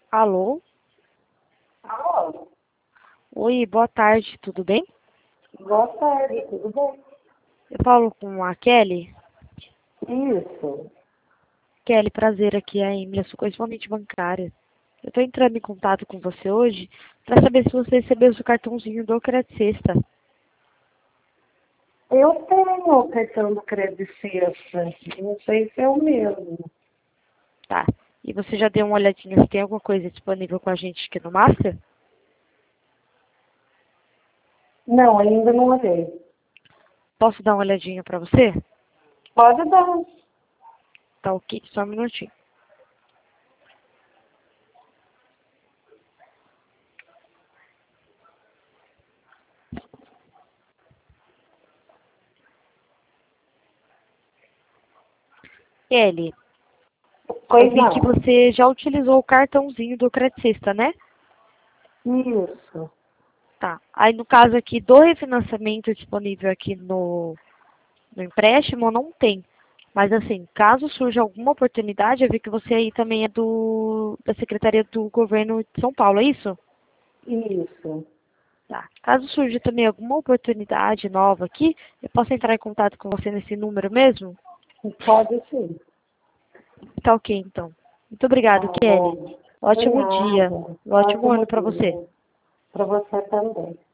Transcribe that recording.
Alô? Alô, Oi, boa tarde, tudo bem? boa tarde, tudo bem? Eu falo com a Kelly. Isso. Kelly, prazer, aqui é a Emily, eu sou correspondente bancária. Eu tô entrando em contato com você hoje para saber se você recebeu o seu cartãozinho do Crédito Sexta. Eu tenho o cartão do Crédito Sexta, não sei se é o mesmo. Tá. E você já deu uma olhadinha se tem alguma coisa disponível com a gente aqui no Master? Não, ainda não olhei. Posso dar uma olhadinha para você? Pode dar. Tá ok, só um minutinho. Kelly, eu Pois vi que não. você já utilizou o cartãozinho do Crédito Sexta, né? Isso. Tá. Aí no caso aqui do refinanciamento disponível aqui no empréstimo, não tem. Mas assim, caso surja alguma oportunidade, eu vi que você aí também é da Secretaria do Governo de São Paulo, é isso? Isso. Tá. Caso surja também alguma oportunidade nova aqui, eu posso entrar em contato com você nesse número mesmo? Pode sim. Tá ok, então. Muito Tá obrigado, Kelly. bom. De Ótimo dia. nada. Um ótimo Ótimo ano para você. dia. Para você também.